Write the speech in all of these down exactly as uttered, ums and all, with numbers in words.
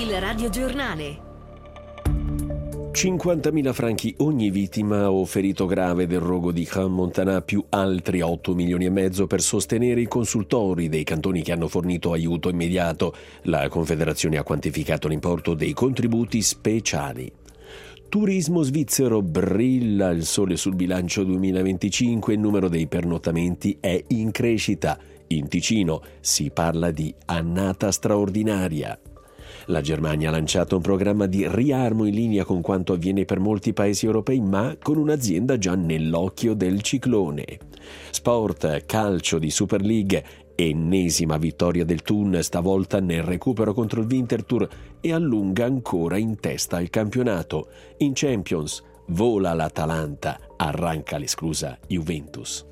Il radiogiornale. cinquantamila franchi ogni vittima o ferito grave del rogo di Crans-Montana, più altri otto milioni e mezzo per sostenere i consultori dei cantoni che hanno fornito aiuto immediato. La Confederazione ha quantificato l'importo dei contributi speciali. Turismo svizzero, brilla il sole sul bilancio duemilaventicinque, il numero dei pernottamenti è in crescita. In Ticino si parla di annata straordinaria. La Germania ha lanciato un programma di riarmo in linea con quanto avviene per molti paesi europei, ma con un'azienda già nell'occhio del ciclone. Sport, calcio di Super League, ennesima vittoria del Thun, stavolta nel recupero contro il Winterthur, e allunga ancora in testa al campionato. In Champions vola l'Atalanta, arranca l'esclusa Juventus.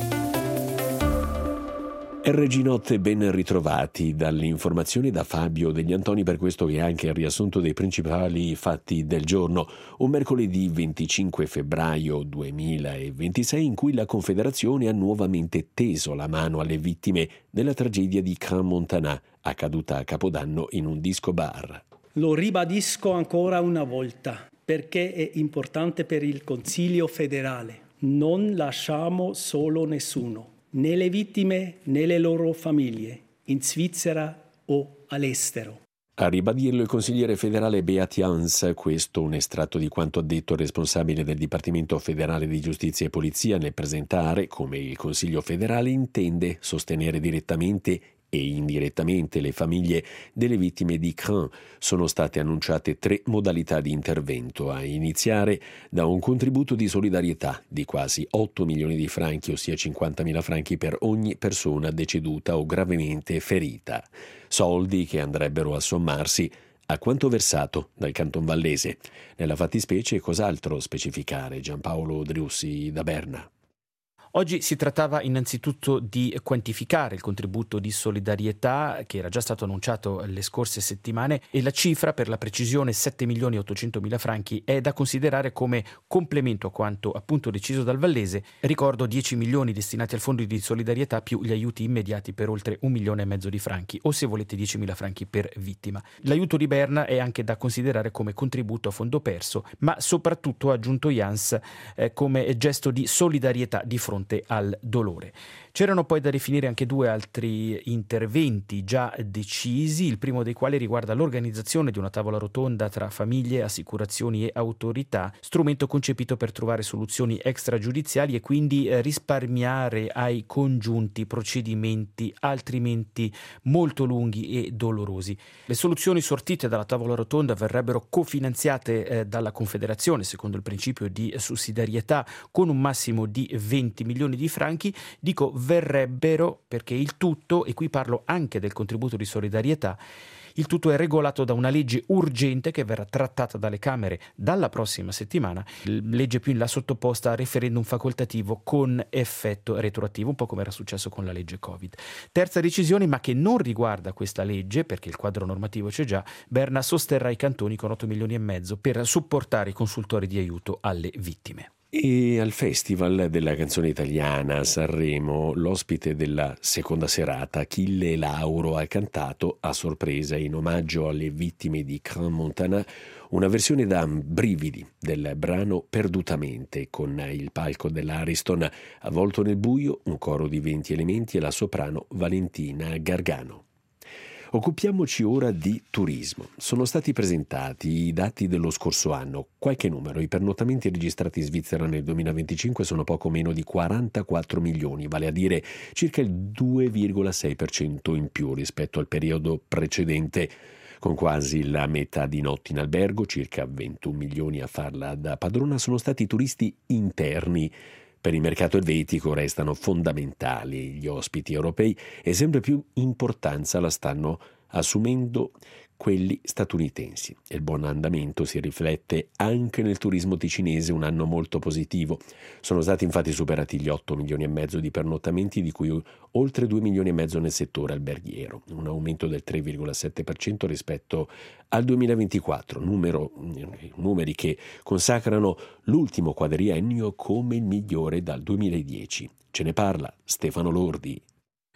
R G Notte, ben ritrovati dall'informazione da Fabio Degli Antoni, per questo che è anche il riassunto dei principali fatti del giorno. Un mercoledì venticinque febbraio duemilaventisei in cui la Confederazione ha nuovamente teso la mano alle vittime della tragedia di Crans-Montana, accaduta a Capodanno in un disco bar. Lo ribadisco ancora una volta, perché è importante per il Consiglio federale. Non lasciamo solo nessuno, né le vittime né le loro famiglie, in Svizzera o all'estero. A ribadirlo il consigliere federale Beat Jans, questo un estratto di quanto ha detto il responsabile del Dipartimento federale di Giustizia e Polizia nel presentare come il Consiglio federale intende sostenere direttamente e indirettamente le famiglie delle vittime di Crans. Sono state annunciate tre modalità di intervento, a iniziare da un contributo di solidarietà di quasi otto milioni di franchi, ossia cinquantamila franchi per ogni persona deceduta o gravemente ferita. Soldi che andrebbero a sommarsi a quanto versato dal Canton Vallese. Nella fattispecie cos'altro specificare? Giampaolo Driussi da Berna. Oggi si trattava innanzitutto di quantificare il contributo di solidarietà che era già stato annunciato le scorse settimane, e la cifra, per la precisione sette milioni ottocentomila franchi, è da considerare come complemento a quanto appunto deciso dal Vallese. Ricordo dieci milioni destinati al fondo di solidarietà più gli aiuti immediati per oltre un milione e mezzo di franchi, o se volete diecimila franchi per vittima. L'aiuto di Berna è anche da considerare come contributo a fondo perso, ma soprattutto, ha aggiunto Jans, eh, come gesto di solidarietà di fronte al dolore. C'erano poi da definire anche due altri interventi già decisi, il primo dei quali riguarda l'organizzazione di una tavola rotonda tra famiglie, assicurazioni e autorità, strumento concepito per trovare soluzioni extragiudiziali e quindi eh, risparmiare ai congiunti procedimenti altrimenti molto lunghi e dolorosi. Le soluzioni sortite dalla tavola rotonda verrebbero cofinanziate eh, dalla Confederazione secondo il principio di sussidiarietà con un massimo di venti milioni di franchi. Dico verrebbero perché il tutto, e qui parlo anche del contributo di solidarietà, il tutto è regolato da una legge urgente che verrà trattata dalle Camere dalla prossima settimana, legge più in là sottoposta a referendum facoltativo con effetto retroattivo, un po' come era successo con la legge Covid. Terza decisione, ma che non riguarda questa legge, perché il quadro normativo c'è già. Berna sosterrà i cantoni con otto milioni e mezzo per supportare i consultori di aiuto alle vittime. E al Festival della canzone italiana a Sanremo, l'ospite della seconda serata, Achille Lauro, ha cantato a sorpresa, in omaggio alle vittime di Crans-Montana, una versione da brividi del brano Perdutamente, con il palco dell'Ariston avvolto nel buio, un coro di venti elementi e la soprano Valentina Gargano. Occupiamoci ora di turismo. Sono stati presentati i dati dello scorso anno. Qualche numero: i pernottamenti registrati in Svizzera nel duemilaventicinque sono poco meno di quarantaquattro milioni, vale a dire circa il due virgola sei per cento in più rispetto al periodo precedente, con quasi la metà di notti in albergo, circa ventuno milioni a farla da padrona, sono stati i turisti interni. Per il mercato elvetico restano fondamentali gli ospiti europei e sempre più importanza la stanno assumendo quelli statunitensi. Il buon andamento si riflette anche nel turismo ticinese, un anno molto positivo. Sono stati infatti superati gli otto milioni e mezzo di pernottamenti, di cui oltre due milioni e mezzo nel settore alberghiero, un aumento del tre virgola sette per cento rispetto al duemilaventiquattro, numero, numeri che consacrano l'ultimo quadriennio come il migliore dal duemiladieci. Ce ne parla Stefano Lordi.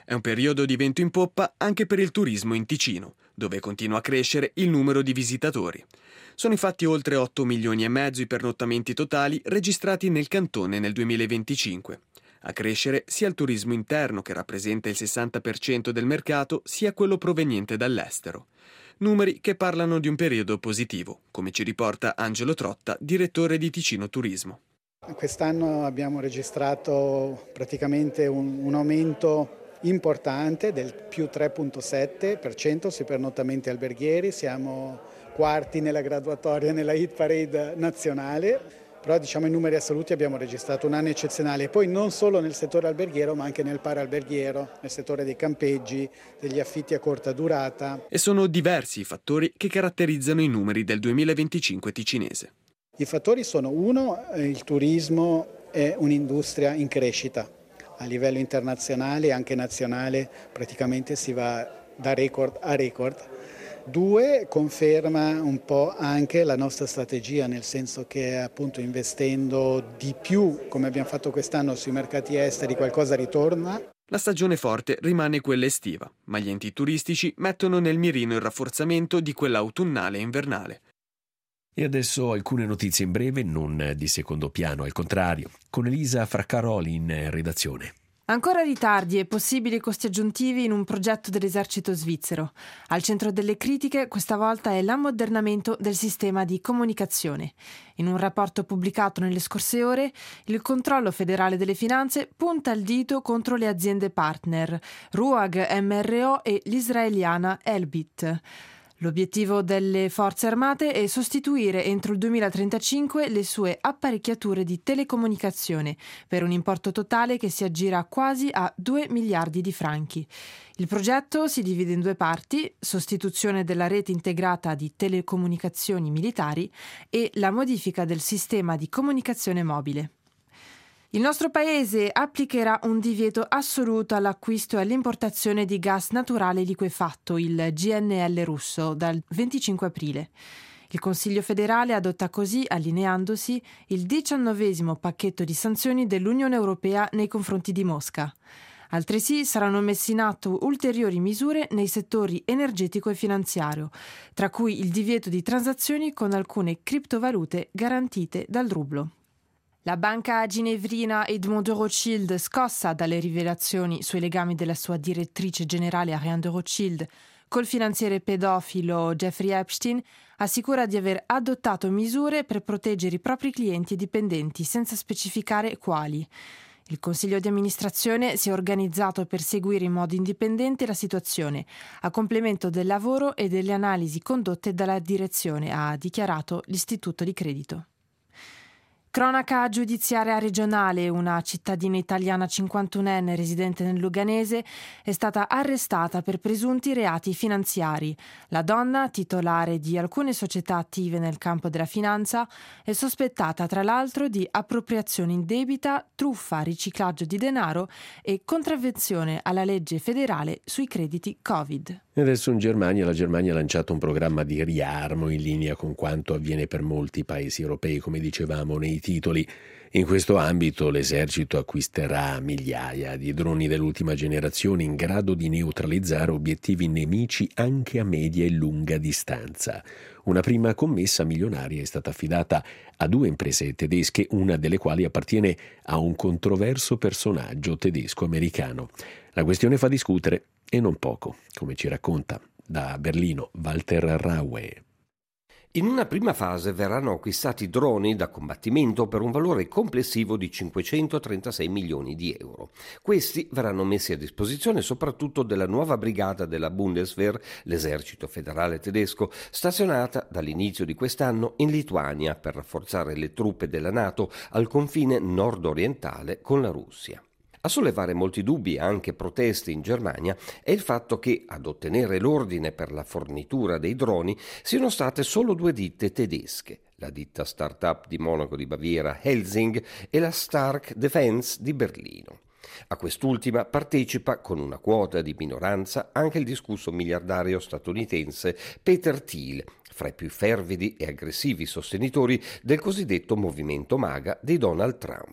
È un periodo di vento in poppa anche per il turismo in Ticino, dove continua a crescere il numero di visitatori. Sono infatti oltre otto milioni e mezzo i pernottamenti totali registrati nel cantone nel duemilaventicinque. A crescere sia il turismo interno, che rappresenta il sessanta per cento del mercato, sia quello proveniente dall'estero. Numeri che parlano di un periodo positivo, come ci riporta Angelo Trotta, direttore di Ticino Turismo. Quest'anno abbiamo registrato praticamente un, un aumento importante del più tre virgola sette per cento sui pernottamenti alberghieri, siamo quarti nella graduatoria nella hit parade nazionale, però diciamo in numeri assoluti abbiamo registrato un anno eccezionale, e poi non solo nel settore alberghiero ma anche nel paralberghiero, nel settore dei campeggi, degli affitti a corta durata. E sono diversi i fattori che caratterizzano i numeri del duemilaventicinque ticinese. I fattori sono: uno, il turismo è un'industria in crescita. A livello internazionale e anche nazionale praticamente si va da record a record. Due, conferma un po' anche la nostra strategia, nel senso che appunto investendo di più, come abbiamo fatto quest'anno, sui mercati esteri, qualcosa ritorna. La stagione forte rimane quella estiva, ma gli enti turistici mettono nel mirino il rafforzamento di quella autunnale e invernale. E adesso alcune notizie in breve, non di secondo piano, al contrario, con Elisa Fraccaroli in redazione. Ancora ritardi e possibili costi aggiuntivi in un progetto dell'esercito svizzero. Al centro delle critiche questa volta è l'ammodernamento del sistema di comunicazione. In un rapporto pubblicato nelle scorse ore, il controllo federale delle finanze punta il dito contro le aziende partner, Ruag M R O e l'israeliana Elbit. L'obiettivo delle forze armate è sostituire entro il duemilatrentacinque le sue apparecchiature di telecomunicazione per un importo totale che si aggira quasi a due miliardi di franchi. Il progetto si divide in due parti: sostituzione della rete integrata di telecomunicazioni militari e la modifica del sistema di comunicazione mobile. Il nostro paese applicherà un divieto assoluto all'acquisto e all'importazione di gas naturale liquefatto, il G N L russo, dal venticinque aprile. Il Consiglio federale adotta così, allineandosi, il diciannovesimo pacchetto di sanzioni dell'Unione Europea nei confronti di Mosca. Altresì saranno messi in atto ulteriori misure nei settori energetico e finanziario, tra cui il divieto di transazioni con alcune criptovalute garantite dal rublo. La banca ginevrina Edmond de Rothschild, scossa dalle rivelazioni sui legami della sua direttrice generale Ariane de Rothschild col finanziere pedofilo Jeffrey Epstein, assicura di aver adottato misure per proteggere i propri clienti e dipendenti, senza specificare quali. Il consiglio di amministrazione si è organizzato per seguire in modo indipendente la situazione, a complemento del lavoro e delle analisi condotte dalla direzione, ha dichiarato l'istituto di credito. Cronaca giudiziaria regionale: una cittadina italiana cinquantunenne residente nel Luganese è stata arrestata per presunti reati finanziari. La donna, titolare di alcune società attive nel campo della finanza, è sospettata tra l'altro di appropriazione indebita, truffa, riciclaggio di denaro e contravvenzione alla legge federale sui crediti Covid. E adesso in Germania, la Germania ha lanciato un programma di riarmo in linea con quanto avviene per molti paesi europei, come dicevamo nei titoli. In questo ambito l'esercito acquisterà migliaia di droni dell'ultima generazione in grado di neutralizzare obiettivi nemici anche a media e lunga distanza. Una prima commessa milionaria è stata affidata a due imprese tedesche, una delle quali appartiene a un controverso personaggio tedesco-americano. La questione fa discutere, e non poco, come ci racconta da Berlino Walter Raue. In una prima fase verranno acquistati droni da combattimento per un valore complessivo di cinquecentotrentasei milioni di euro. Questi verranno messi a disposizione soprattutto della nuova brigata della Bundeswehr, l'esercito federale tedesco, stazionata dall'inizio di quest'anno in Lituania per rafforzare le truppe della NATO al confine nord-orientale con la Russia. A sollevare molti dubbi e anche proteste in Germania è il fatto che ad ottenere l'ordine per la fornitura dei droni siano state solo due ditte tedesche, la ditta start-up di Monaco di Baviera Helsing e la Stark Defense di Berlino. A quest'ultima partecipa con una quota di minoranza anche il discusso miliardario statunitense Peter Thiel, fra i più fervidi e aggressivi sostenitori del cosiddetto movimento MAGA di Donald Trump.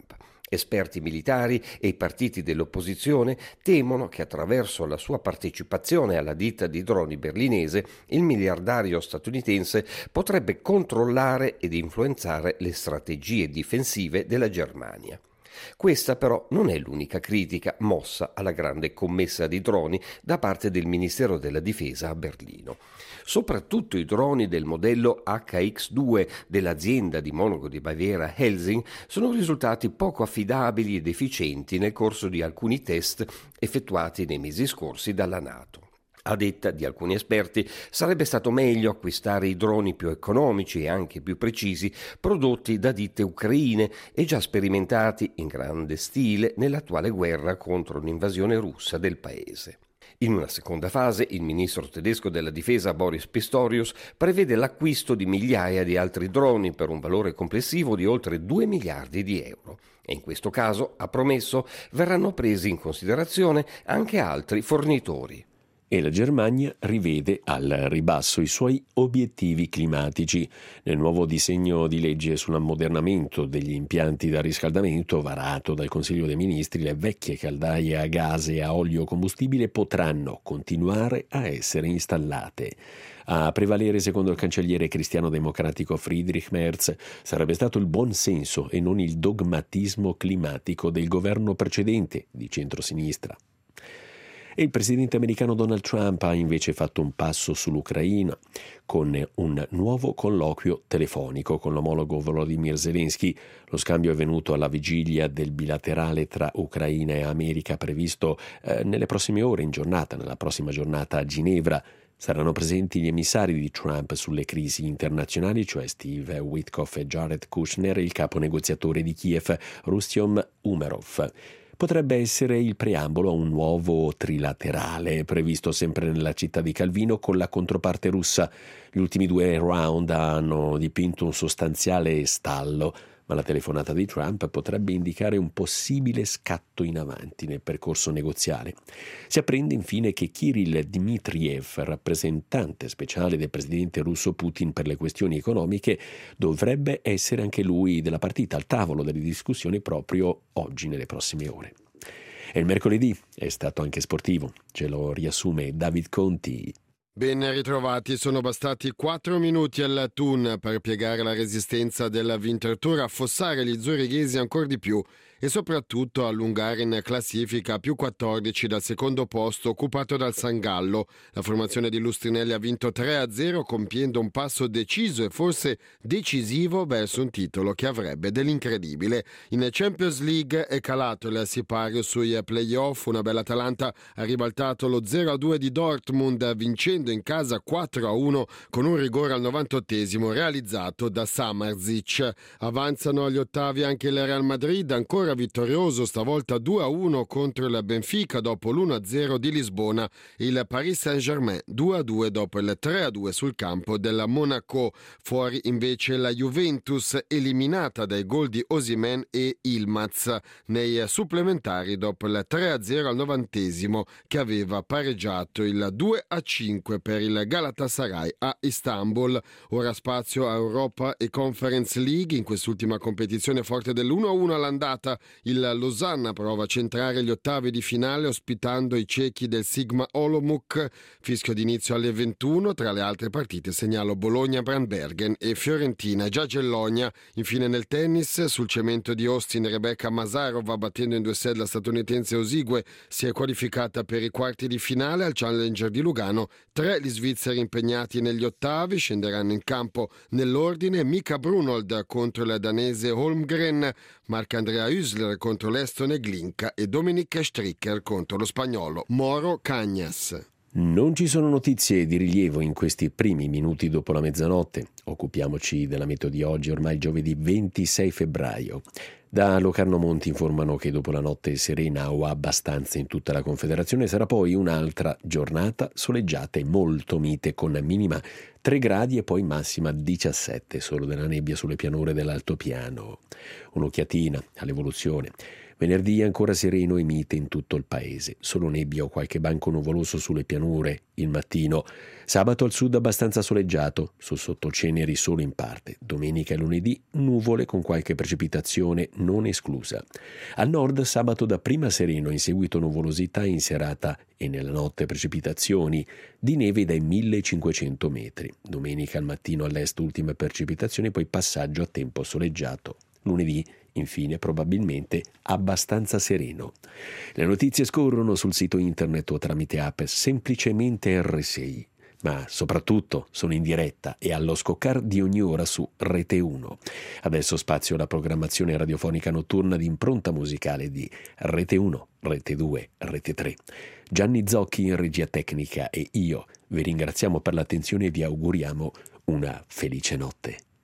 Esperti militari e i partiti dell'opposizione temono che attraverso la sua partecipazione alla ditta di droni berlinese il miliardario statunitense potrebbe controllare ed influenzare le strategie difensive della Germania. Questa però non è l'unica critica mossa alla grande commessa di droni da parte del Ministero della Difesa a Berlino. Soprattutto i droni del modello acca x due dell'azienda di Monaco di Baviera Helsing sono risultati poco affidabili ed efficienti nel corso di alcuni test effettuati nei mesi scorsi dalla NATO. A detta di alcuni esperti, sarebbe stato meglio acquistare i droni più economici e anche più precisi prodotti da ditte ucraine e già sperimentati in grande stile nell'attuale guerra contro l'invasione russa del paese. In una seconda fase, il ministro tedesco della difesa Boris Pistorius prevede l'acquisto di migliaia di altri droni per un valore complessivo di oltre due miliardi di euro. E in questo caso, ha promesso, verranno presi in considerazione anche altri fornitori. E la Germania rivede al ribasso i suoi obiettivi climatici. Nel nuovo disegno di legge sull'ammodernamento degli impianti da riscaldamento varato dal Consiglio dei Ministri, le vecchie caldaie a gas e a olio combustibile potranno continuare a essere installate. A prevalere, secondo il cancelliere cristiano-democratico Friedrich Merz, sarebbe stato il buon senso e non il dogmatismo climatico del governo precedente di centrosinistra. E il presidente americano Donald Trump ha invece fatto un passo sull'Ucraina con un nuovo colloquio telefonico con l'omologo Volodymyr Zelensky. Lo scambio è venuto alla vigilia del bilaterale tra Ucraina e America previsto eh, nelle prossime ore in giornata, nella prossima giornata a Ginevra. Saranno presenti gli emissari di Trump sulle crisi internazionali, cioè Steve Witkoff e Jared Kushner e il capo negoziatore di Kiev, Rustem Umerov. Potrebbe essere il preambolo a un nuovo trilaterale previsto sempre nella città di Calvino con la controparte russa. Gli ultimi due round hanno dipinto un sostanziale stallo, ma la telefonata di Trump potrebbe indicare un possibile scatto in avanti nel percorso negoziale. Si apprende infine che Kirill Dmitriev, rappresentante speciale del presidente russo Putin per le questioni economiche, dovrebbe essere anche lui della partita al tavolo delle discussioni proprio oggi nelle prossime ore. E il mercoledì è stato anche sportivo, ce lo riassume David Conti. Ben ritrovati, sono bastati quattro minuti al Thun per piegare la resistenza della Winterthur, affossare gli zurighesi ancora di più e soprattutto allungare in classifica a più quattordici dal secondo posto occupato dal San Gallo. La formazione di Lustrinelli ha vinto tre a zero compiendo un passo deciso e forse decisivo verso un titolo che avrebbe dell'incredibile. In Champions League è calato il sipario sui playoff, una bella Atalanta ha ribaltato lo zero a due di Dortmund vincendo in casa quattro a uno con un rigore al novantottesimo realizzato da Samardzic. Avanzano agli ottavi anche il Real Madrid, ancora vittorioso stavolta due a uno contro il Benfica dopo l'uno a zero di Lisbona, il Paris Saint-Germain due a due dopo il tre a due sul campo della Monaco. Fuori invece la Juventus eliminata dai gol di Osimhen e Yilmaz nei supplementari dopo il tre a zero al novantesimo che aveva pareggiato il due a cinque per il Galatasaray a Istanbul. Ora spazio a Europa e Conference League, in quest'ultima competizione forte dell'uno a uno all'andata. Il Losanna prova a centrare gli ottavi di finale ospitando i cechi del Sigma Olomouc. Fischio d'inizio alle ventuno. Tra le altre partite segnalo Bologna, Brandbergen e Fiorentina Giagellogna. Infine nel tennis, sul cemento di Austin, Rebecca Masarova, battendo in due set la statunitense Osigwe, si è qualificata per i quarti di finale al Challenger di Lugano. Tre gli svizzeri impegnati negli ottavi, scenderanno in campo nell'ordine Mika Brunold contro il danese Holmgren, Marc-Andrea Hüsler contro l'estone Glinka e Dominic Stricker contro lo spagnolo Moro Cañas. Non ci sono notizie di rilievo in questi primi minuti dopo la mezzanotte. Occupiamoci della meteo di oggi, ormai giovedì ventisei febbraio. Da Locarno Monti informano che dopo la notte serena o abbastanza in tutta la Confederazione sarà poi un'altra giornata soleggiata e molto mite con minima tre gradi e poi massima diciassette, solo della nebbia sulle pianure dell'altopiano. Un'occhiatina all'evoluzione. Venerdì ancora sereno e mite in tutto il paese, solo nebbia o qualche banco nuvoloso sulle pianure il mattino. Sabato al sud abbastanza soleggiato, su sottoceneri solo in parte. Domenica e lunedì nuvole con qualche precipitazione non esclusa. Al nord sabato dapprima sereno, in seguito nuvolosità in serata e nella notte precipitazioni di neve dai millecinquecento metri. Domenica al mattino all'est ultime precipitazioni, poi passaggio a tempo soleggiato. Lunedì infine probabilmente abbastanza sereno. Le notizie scorrono sul sito internet o tramite app semplicemente erre sei, ma soprattutto sono in diretta e allo scoccar di ogni ora su Rete uno. Adesso spazio alla programmazione radiofonica notturna di impronta musicale di Rete uno, Rete due, Rete tre. Gianni Zocchi in regia tecnica e io vi ringraziamo per l'attenzione e vi auguriamo una felice notte.